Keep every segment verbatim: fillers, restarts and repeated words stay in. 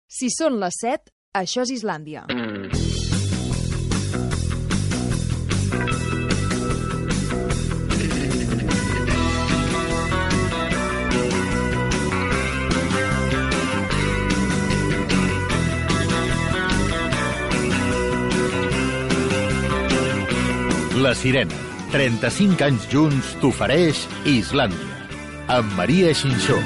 Si són les set, això és Islàndia. La Sirena, trenta-cinc anys junts, t'ofereix Islàndia, amb Maria Xinxó.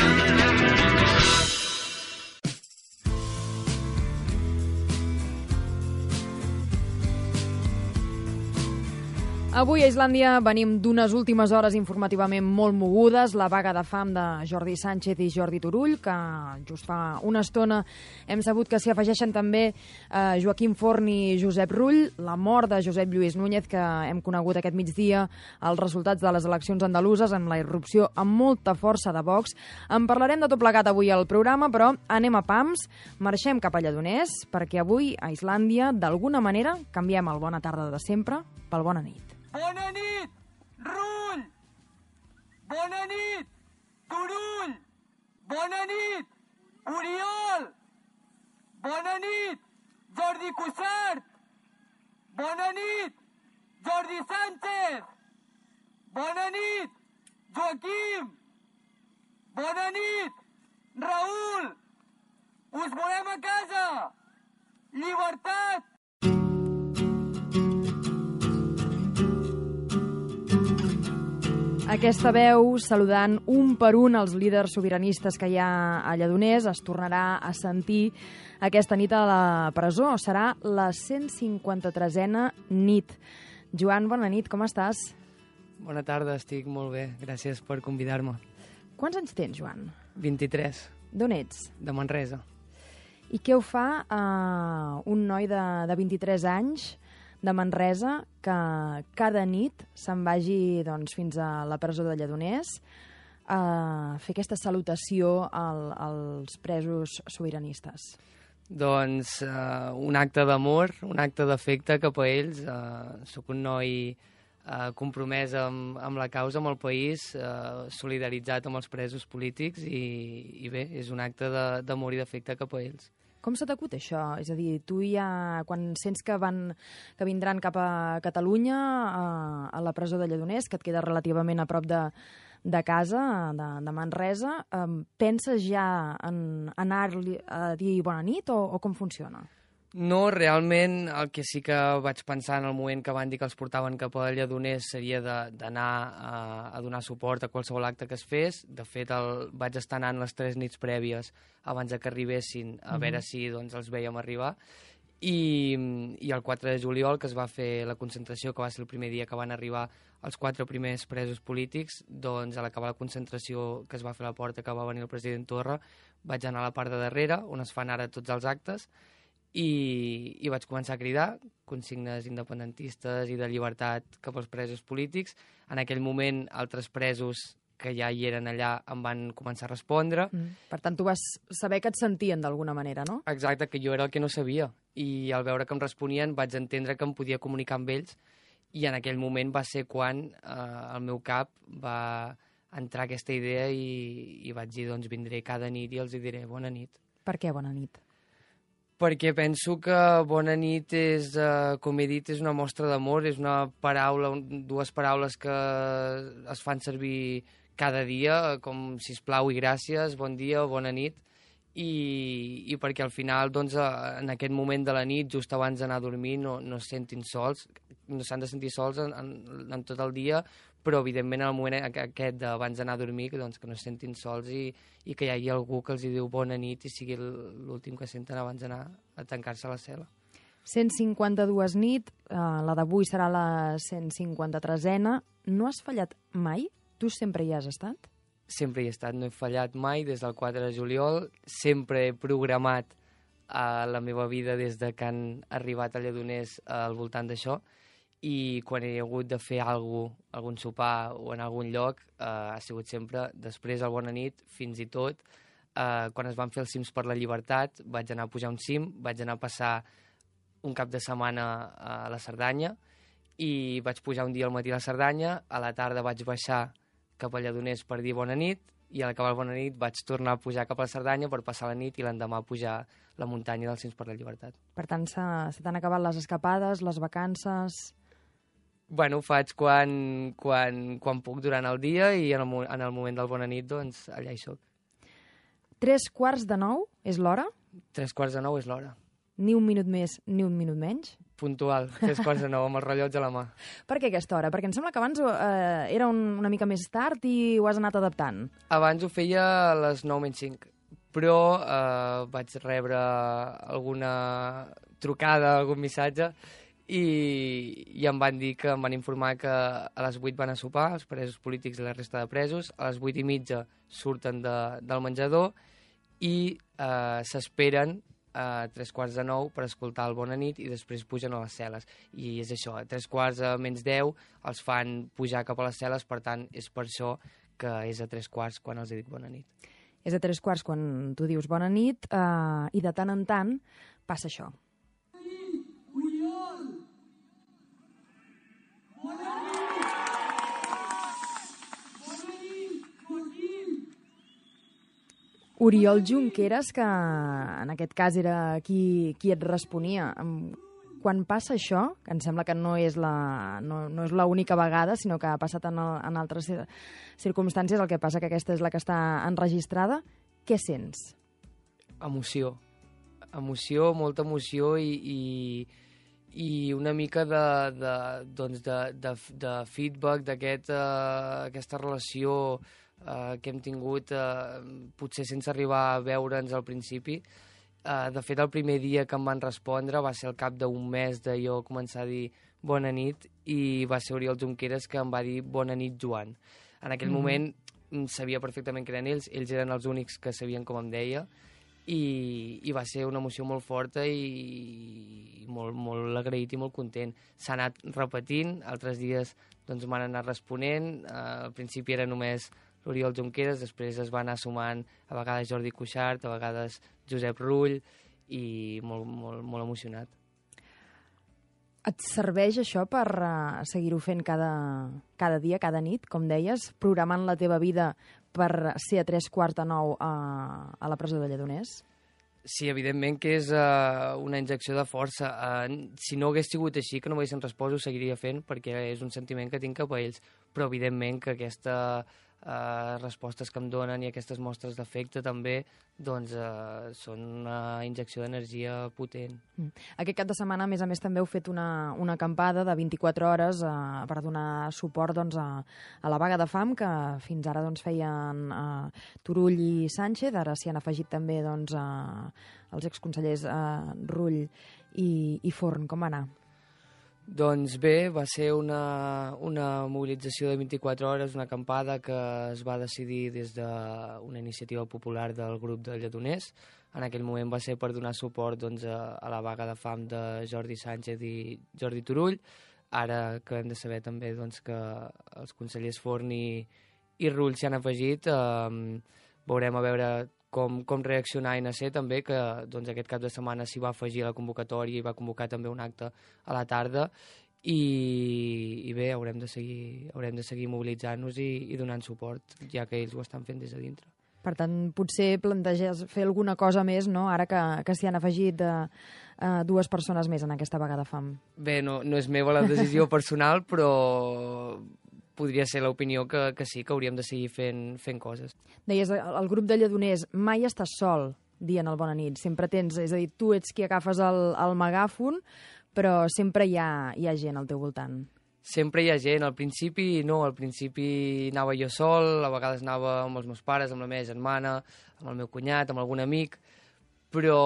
Avui a Islàndia venim d'unes últimes hores informativament molt mogudes, la vaga de fam de Jordi Sánchez i Jordi Turull, que just fa una estona hem sabut que s'hi afegeixen també eh, Joaquim Forn i Josep Rull, la mort de Josep Lluís Núñez, que hem conegut aquest migdia els resultats de les eleccions andaluses amb la irrupció amb molta força de Vox. En parlarem de tot plegat avui al programa, però anem a pams, marxem cap a Lledoners, perquè avui a Islàndia, d'alguna manera, canviem el bona tarda de sempre pel bona nit. Bona nit, Rull! Bona nit, Turull! Bona nit, Oriol! Bona nit, Jordi Cuixart! Bona nit, Jordi Sánchez! Bona nit, Joaquim! Bona nit, Raül! Us volem a casa! Llibertat! Aquesta veu, saludant un per un els líders sobiranistes que hi ha a Lledoners, es tornarà a sentir aquesta nit a la presó. Serà la cent cinquanta-tresena nit. Joan, bona nit, com estàs? Bona tarda, estic molt bé. Gràcies per convidar-me. Quants anys tens, Joan? vint-i-tres. D'on ets? De Manresa. I què ho fa uh, un noi de, de vint-i-tres anys de Manresa que cada nit se'n vagi doncs, fins a la presó de Lledoners a fer aquesta salutació al, als presos sobiranistes? Doncs uh, un acte d'amor, un acte d'afecte cap a ells. Uh, soc un noi uh, compromès amb, amb la causa, amb el país, uh, solidaritzat amb els presos polítics i, i bé, és un acte d'amor i d'afecte cap a ells. Com se t'acut això? És a dir, tu ja, quan sents que van que vindran cap a Catalunya, a, a la presó de Lledoners, que et queda relativament a prop de, de casa, de, de Manresa, eh, penses ja en anar-li a dir bona nit o, o com funciona? No, realment el que sí que vaig pensar en el moment que van dir que els portaven cap a Lledoners seria d'anar a, a donar suport a qualsevol acte que es fes. De fet, el, vaig estar anant les tres nits prèvies abans que arribessin a mm-hmm. veure si doncs, els vèiem arribar. I, I el quatre de juliol, que es va fer la concentració, que va ser el primer dia que van arribar els quatre primers presos polítics, doncs a l'acabar la concentració que es va fer a la porta, que va venir el president Torra, vaig anar a la part de darrere, on es fan ara tots els actes, I, i vaig començar a cridar consignes independentistes i de llibertat cap als presos polítics. En aquell moment, altres presos que ja hi eren allà em van començar a respondre. Mm. Per tant, tu vas saber que et sentien d'alguna manera, no? Exacte, que jo era el que no sabia. I al veure que em responien vaig entendre que em podia comunicar amb ells i en aquell moment va ser quan eh, el meu cap va entrar aquesta idea i, i vaig dir, doncs vindré cada nit i els hi diré bona nit. Per què bona nit? Perquè penso que bona nit és, eh, com he dit, és una mostra d'amor, és una paraula, dues paraules que es fan servir cada dia, com sisplau i gràcies, bon dia, bona nit, i, i perquè al final, doncs, en aquest moment de la nit, just abans d'anar a dormir, no, no es sentin sols, no s'han de sentir sols en, en, en tot el dia, però evidentment en el moment aquest d'abans d'anar a dormir, doncs, que no es sentin sols i, i que hi hagi algú que els hi diu bona nit i sigui l'últim que senten abans d'anar a tancar-se a la cel·la. cent cinquanta-dues nit, eh, la d'avui serà la cent cinquanta-tresena. No has fallat mai? Tu sempre hi has estat? Sempre hi he estat, no he fallat mai des del quatre de juliol. Sempre he programat eh, la meva vida des de que han arribat a Lledoners eh, al voltant d'això. I quan he hagut de fer alguna cosa, algun sopar o en algun lloc, eh, ha sigut sempre després al bona nit, fins i tot eh, quan es van fer els cims per la llibertat, vaig anar a pujar un cim, vaig anar a passar un cap de setmana a la Cerdanya i vaig pujar un dia al matí a la Cerdanya, a la tarda vaig baixar cap a Lledoners per dir bona nit i a l'acabar el Bona Nit vaig tornar a pujar cap a la Cerdanya per passar la nit i l'endemà pujar la muntanya dels Cims per la Llibertat. Per tant, se, se t'han acabat les escapades, les vacances... Bueno, ho faig quan, quan, quan puc durant el dia i en el, en el moment del Bona Nit, doncs, allà hi soc. Tres quarts de nou és l'hora? Tres quarts de nou és l'hora. Ni un minut més, ni un minut menys? Puntual, tres quarts de nou, amb el rellotge a la mà. Per què aquesta hora? Perquè em sembla que abans eh, era un, una mica més tard i ho has anat adaptant. Abans ho feia a les nou menys cinc, però eh, vaig rebre alguna trucada, algun missatge, i, i em van dir que em van informar que a les vuit van a sopar, els presos polítics i la resta de presos, a les vuit i mitja surten de, del menjador i eh, s'esperen a tres quarts de nou per escoltar el Bona Nit i després pugen a les cel·les. I és això, a tres quarts a menys deu els fan pujar cap a les cel·les, per tant, és per això que és a tres quarts quan els he dit Bona Nit. És a tres quarts quan tu dius Bona Nit eh, i de tant en tant passa això. Oriol Junqueras, que en aquest cas era qui, qui et responia. Quan passa això, que em sembla que no és la, no, no és l'única vegada, sinó que ha passat en, el, en altres circumstàncies, el que passa que aquesta és la que està enregistrada, què sents? Emoció. Emoció, molta emoció i, i, i una mica de, de, doncs de, de, de feedback d'aquesta uh, aquesta relació Uh, que hem tingut, uh, potser sense arribar a veure'ns al principi. Uh, de fet, el primer dia que em van respondre va ser al cap d'un mes de jo començar a dir Bona Nit i va ser Oriol Junqueras que em va dir Bona Nit, Joan. En aquell mm-hmm. moment sabia perfectament que eren ells, ells eren els únics que sabien com em deia i, i va ser una emoció molt forta i, i molt, molt agraït i molt content. S'ha anat repetint, altres dies doncs, m'han anat responent, uh, al principi era només Oriol Junqueras, després es va anar sumant a vegades Jordi Cuixart, a vegades Josep Rull, i molt, molt, molt emocionat. Et serveix això per uh, seguir-ho fent cada, cada dia, cada nit, com deies, programant la teva vida per ser a tres quarts de nou a, a la presó de Lledoners? Sí, evidentment que és uh, una injecció de força. Uh, si no hagués sigut així, que no m'haguessin respost, ho seguiria fent, perquè és un sentiment que tinc cap a ells. Però, evidentment, que aquesta uh, respostes que em donen i aquestes mostres d'afecte també, doncs, uh, són una injecció d'energia potent. Mm. Aquest cap de setmana, a més a més, també heu fet una, una acampada de vint-i-quatre hores uh, per donar suport doncs, a, a la vaga de fam, que fins ara doncs, feien uh, Turull i Sánchez, ara s'hi han afegit també doncs, uh, els exconsellers uh, Rull i, i Forn. Com va anar? Doncs bé, va ser una, una mobilització de vint-i-quatre hores, una acampada que es va decidir des d'una iniciativa popular del grup de Lledoners. En aquell moment va ser per donar suport doncs, a, a la vaga de fam de Jordi Sánchez i Jordi Turull. Ara que hem de saber també doncs, que els consellers Forn i, i Rull s'hi han afegit, eh, veurem a veure com, com reaccionar A N C també, que doncs, aquest cap de setmana s'hi va afegir a la convocatòria i va convocar també un acte a la tarda i, i bé, haurem de seguir, haurem de seguir mobilitzant-nos i, i donant suport, ja que ells ho estan fent des de dintre. Per tant, potser planteges fer alguna cosa més, no?, ara que, que s'hi han afegit de, uh, dues persones més en aquesta vaga de fam. Bé, no, no és meva la decisió personal, però podria ser l'opinió que, que sí, que hauríem de seguir fent, fent coses. Deies, el grup de Lledoners mai estàs sol dient el Bona Nit, sempre tens, és a dir, tu ets qui agafes el, el megàfon, però sempre hi ha, hi ha gent al teu voltant. Sempre hi ha gent, al principi no, al principi anava jo sol, a vegades anava amb els meus pares, amb la meva germana, amb el meu cunyat, amb algun amic, però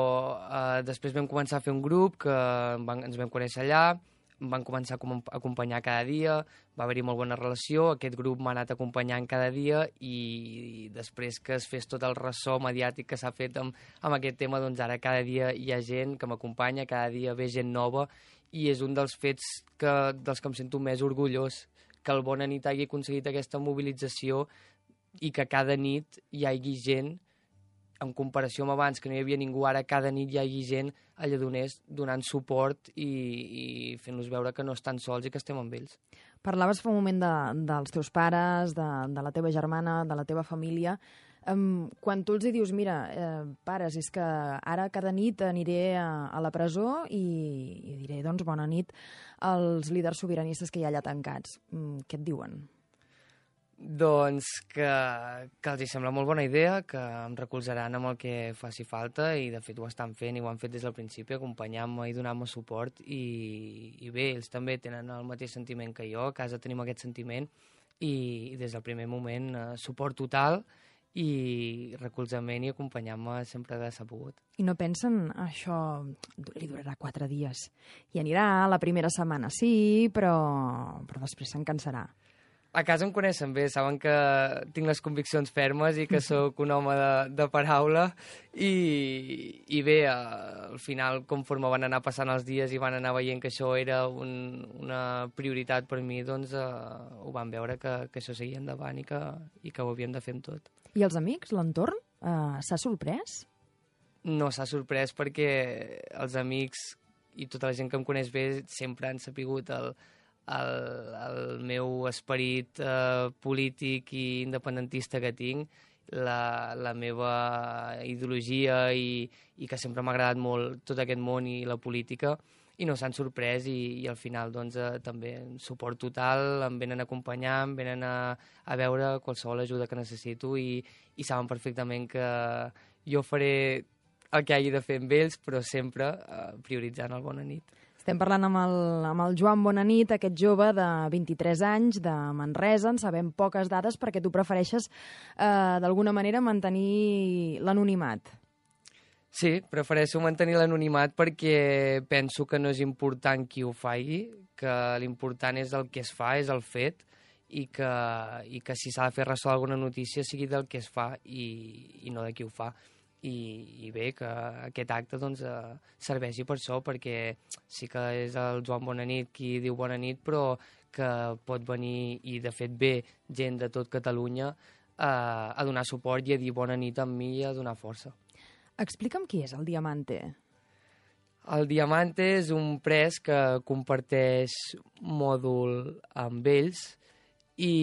eh, després vam començar a fer un grup que van, ens vam conèixer allà, em van començar a acompanyar cada dia, va haver-hi molt bona relació, aquest grup m'ha anat acompanyant cada dia i després que es fes tot el ressò mediàtic que s'ha fet amb, amb aquest tema, doncs ara cada dia hi ha gent que m'acompanya, cada dia ve gent nova i és un dels fets que, dels que em sento més orgullós, que el Bona Nit hagi aconseguit aquesta mobilització i que cada nit hi hagi gent en comparació amb abans, que no hi havia ningú, ara cada nit hi hagi gent a Lledoners donant suport i, i fent-los veure que no estan sols i que estem amb ells. Parlaves fa un moment de, dels teus pares, de, de la teva germana, de la teva família. Um, quan tu els hi dius, mira, eh, pares, és que ara cada nit aniré a, a la presó i, i diré, doncs, bona nit als líders sobiranistes que hi ha allà tancats. Mm, què et diuen? Doncs que, que els hi sembla molt bona idea, que em recolzaran amb el que faci falta i de fet ho estan fent i ho han fet des del principi, acompanyant-me i donant-me suport i, i bé, ells també tenen el mateix sentiment que jo, a casa tenim aquest sentiment i, i des del primer moment eh, suport total i recolzament i acompanyant-me sempre que s'ha pogut. I no pensen, això li durarà quatre dies i anirà la primera setmana, sí, però, però després se'n cansarà. A casa em coneixen bé, saben que tinc les conviccions fermes i que sóc un home de, de paraula i, i bé, al final, conforme van anar passant els dies i van anar veient que això era un, una prioritat per mi, doncs eh, ho van veure que, que això seguia endavant i que, i que ho havíem de fer amb tot. I els amics, l'entorn, eh, s'ha sorprès? No s'ha sorprès perquè els amics i tota la gent que em coneix bé sempre han sapigut el El, el meu esperit eh, polític i independentista que tinc, la, la meva ideologia i, i que sempre m'ha agradat molt tot aquest món i la política i no s'han sorprès i, i al final doncs, eh, també suport total, em venen a acompanyar, em venen a, a veure qualsevol ajuda que necessito i, i saben perfectament que jo faré el que hagi de fer amb ells, però sempre eh, prioritzant el Bona nit. Estem parlant amb el, amb el Joan Bonanit, aquest jove de vint-i-tres anys, de Manresa. En sabem poques dades perquè tu prefereixes, eh, d'alguna manera, mantenir l'anonimat. Sí, prefereixo mantenir l'anonimat perquè penso que no és important qui ho faci, que l'important és el que es fa, és el fet, i que, i que si s'ha de fer ressò alguna notícia sigui del que es fa i, i no de qui ho fa. I, i bé, que aquest acte doncs, eh, serveixi per això, perquè sí que és el Joan Bonanit qui diu bona nit, però que pot venir, i de fet ve, gent de tot Catalunya eh, a donar suport i a dir bona nit amb mi i a donar força. Explica'm qui és el Diamante. El Diamante és un pres que comparteix mòdul amb ells i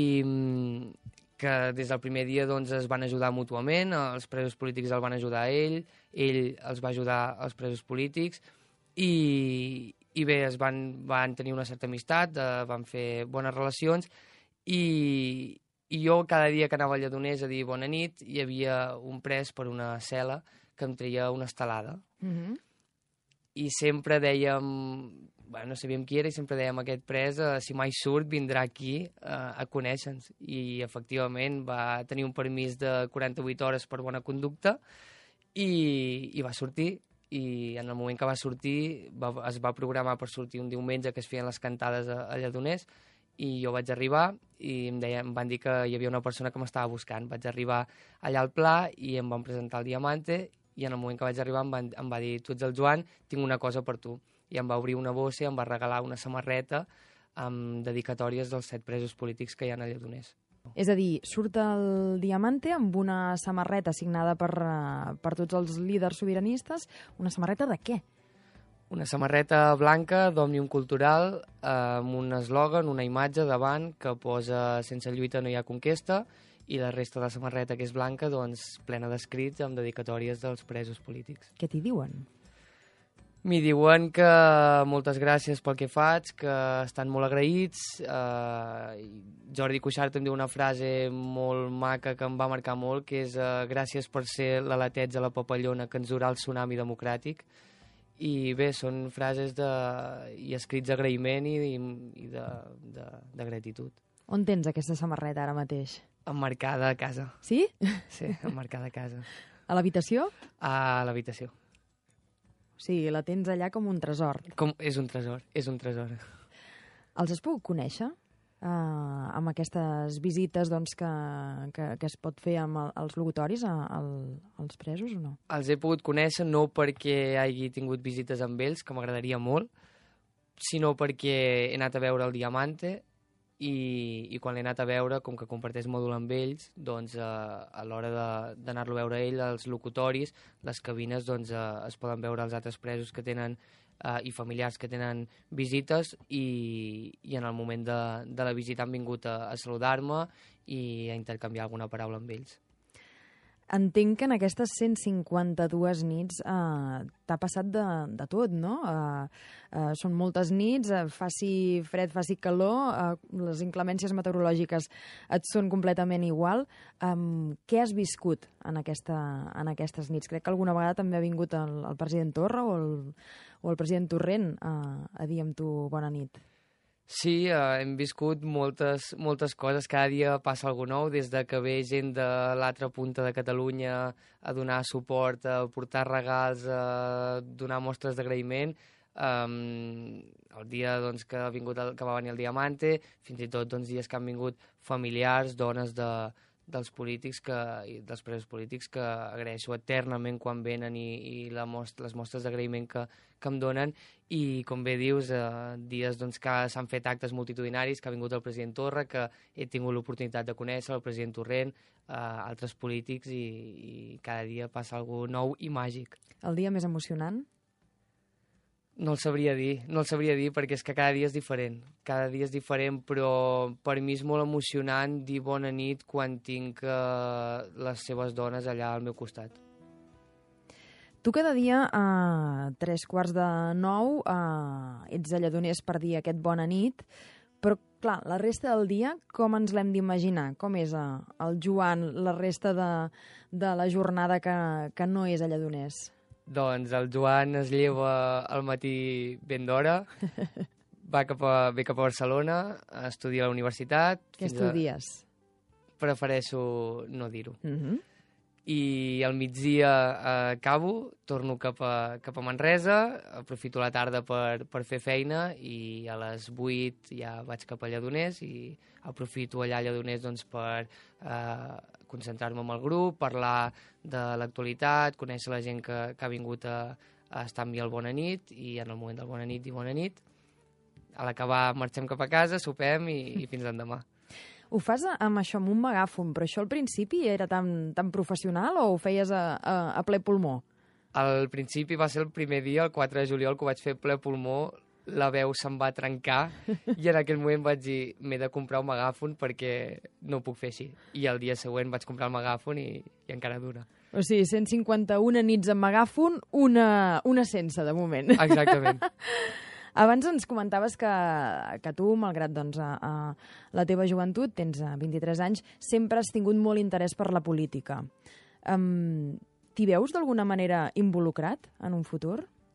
que des del primer dia doncs, es van ajudar mútuament, els presos polítics el van ajudar a ell, ell els va ajudar als presos polítics, i, i bé, es van, van tenir una certa amistat, eh, van fer bones relacions, i, i jo cada dia que anava a Lledoners a dir bona nit, hi havia un pres per una cel·la que em treia una estelada. Mm-hmm. I sempre dèiem, bueno, no sabíem qui era, i sempre dèiem aquest pres, eh, si mai surt, vindrà aquí eh, a conèixer-nos. I, efectivament, va tenir un permís de quaranta-vuit hores per bona conducta i, i va sortir. I en el moment que va sortir, va, es va programar per sortir un diumenge que es feien les cantades a, a Lledoners, i jo vaig arribar i em, deia, em van dir que hi havia una persona que m'estava buscant. Vaig arribar allà al Pla i em van presentar el Diamante, i en el moment que vaig arribar em, van, em va dir, tu ets el Joan, tinc una cosa per tu. I em va obrir una bossa i em va regalar una samarreta amb dedicatòries dels set presos polítics que hi ha a Lledoners. És a dir, surt el Diamante amb una samarreta signada per, uh, per tots els líders sobiranistes. Una samarreta de què? Una samarreta blanca d'Òmnium Cultural eh, amb un eslògan, una imatge davant que posa sense lluita no hi ha conquesta, i la resta de la samarreta, que és blanca, doncs plena d'escrits amb dedicatòries dels presos polítics. Què t'hi diuen? M'hi diuen que moltes gràcies pel que faig, que estan molt agraïts. Eh, Jordi Cuixart em diu una frase molt maca que em va marcar molt, que és eh, gràcies per ser l'aletets a la papallona que ens durà el tsunami democràtic. I bé, són frases de, i escrits d'agraïment i, i de, de, de gratitud. On tens aquesta samarreta ara mateix? Emmarcada a casa. Sí? Sí, emmarcada a casa. A l'habitació? A l'habitació. O sigui, la tens allà com un tresor. Com, és un tresor, és un tresor. Els has pogut conèixer? Uh, amb aquestes visites doncs, que, que, que es pot fer amb el, els locutoris a, al, als presos o no? Els he pogut conèixer no perquè hagi tingut visites amb ells, que m'agradaria molt, sinó perquè he anat a veure el Diamante i, i quan l'he anat a veure, com que comparteix mòdul amb ells, doncs eh, a l'hora d'anar-lo a veure ell, els locutoris, les cabines, doncs eh, es poden veure els altres presos que tenen eh, i familiars que tenen visites i, i en el moment de, de la visita han vingut a, a saludar-me i a intercanviar alguna paraula amb ells. Entenc que en aquestes cent cinquanta-dues nits eh, t'ha passat de, de tot, no? Eh, eh, són moltes nits, eh, faci fred, faci calor, eh, les inclemències meteorològiques et són completament igual. Eh, què has viscut en, aquesta, en aquestes nits? Crec que alguna vegada també ha vingut el, el president Torra o el, o el president Torrent eh, a dir amb tu bona nit. Sí, eh, hem viscut moltes, moltes coses, cada dia passa alguna nou, des de que ve gent de l'altra punta de Catalunya a donar suport, a portar regals, a donar mostres d'agraïment. Um, el dia doncs, que, ha vingut el, que va venir el Diamante, fins i tot doncs, dies que han vingut familiars, dones de, dels polítics, que, i dels presos polítics, que agraeixo eternament quan venen i, i la most, les mostres d'agraïment que, que em donen. I, com bé dius, eh, dies doncs, que s'han fet actes multitudinaris, que ha vingut el president Torra, que he tingut l'oportunitat de conèixer, el president Torrent, eh, altres polítics, i, i cada dia passa alguna nou i màgic. El dia més emocionant? No el sabria dir, no el sabria dir perquè és que cada dia és diferent. Cada dia és diferent, però per mi és molt emocionant dir bona nit quan tinc eh, les seves dones allà al meu costat. Tu cada dia a tres quarts de nou eh, ets a Lledoners per dir aquest bona nit, però clar, la resta del dia com ens l'hem d'imaginar? Com és eh, el Joan la resta de, de la jornada que, que no és a Lledoners? Doncs el Joan es lleva al matí ben d'hora, va cap a, ve cap a Barcelona, estudia a la universitat. Què estudies? A... Prefereixo no dir-ho. Uh-huh. I al migdia eh, acabo, torno cap a, cap a Manresa, aprofito la tarda per, per fer feina i a les vuit ja vaig cap a Lledoners i aprofito allà a Lledoners doncs, per eh, concentrar-me amb el grup, parlar de l'actualitat, conèixer la gent que, que ha vingut a, a estar amb mi al Bona Nit i en el moment del Bona Nit i Bona Nit. A l'acabar marxem cap a casa, sopem i, i fins l'endemà. Ho fas amb això, amb un megàfon, però això al principi era tan, tan professional o ho feies a, a, a ple pulmó? Al principi va ser el primer dia, el quatre de juliol, que ho vaig fer ple pulmó, la veu se'm va trencar i en aquell moment vaig dir m'he de comprar un megàfon perquè no ho puc fer així. I el dia següent vaig comprar el megàfon i, i encara dura. O sigui, cent cinquanta-una nits amb megàfon, una, una sense, de moment. Exactament. Abans ens comentaves que, que tu, malgrat doncs, a, a la teva joventut, tens vint-i-tres anys, sempre has tingut molt interès per la política. Um, T'hi veus d'alguna manera involucrat en un futur?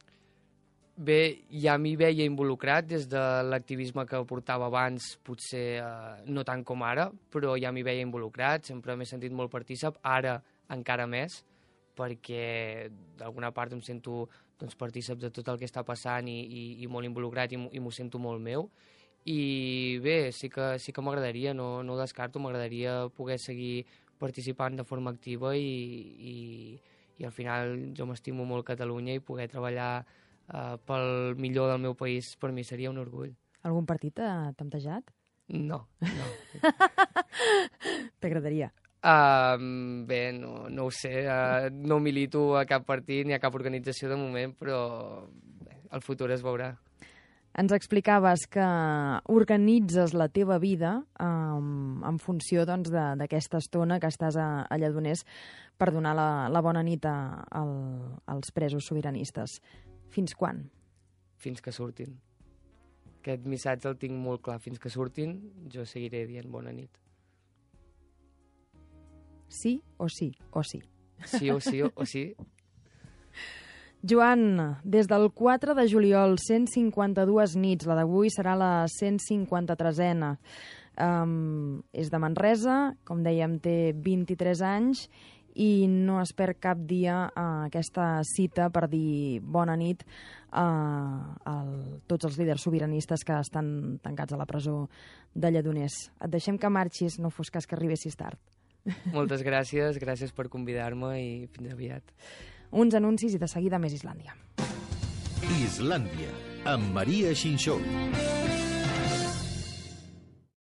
Bé, ja m'hi veia involucrat des de l'activisme que portava abans, potser eh, no tant com ara, però ja m'hi veia involucrat, sempre m'he sentit molt partícip, ara encara més, perquè d'alguna part em sento doncs, partícip de tot el que està passant i, i, i molt involucrat i, i m'ho sento molt meu. I bé, sí que, sí que m'agradaria, no, no ho descarto, m'agradaria poder seguir participant de forma activa i, i, i al final jo m'estimo molt Catalunya i poder treballar uh, pel millor del meu país per mi seria un orgull. Algun partit t'ha temptejat? No, no. T'agradaria? Uh, bé, no, no ho sé, uh, no milito a cap partit ni a cap organització de moment, però bé, el futur es veurà. Ens explicaves que organitzes la teva vida um, en funció doncs, d'aquesta estona que estàs a, a Lledoners per donar la, la bona nit a, a, als presos sobiranistes. Fins quan? Fins que surtin. Aquest missatge el tinc molt clar. Fins que surtin, jo seguiré dient bona nit. Sí o sí o sí? Sí o sí o, o sí. Joan, des del quatre de juliol, cent cinquanta-dues nits, la d'avui serà la cent cinquanta-tresena. Um, és de Manresa, com dèiem, té vint-i-tres anys i no es perd cap dia uh, aquesta cita per dir bona nit a uh, tots els líders sobiranistes que estan tancats a la presó de Lledoners. Et deixem que marxis, no fos cas que arribessis tard. Moltes gràcies, gràcies per convidar-me i fins aviat. Uns anuncis i de seguida més Islàndia. Islàndia, amb Maria Xinxó.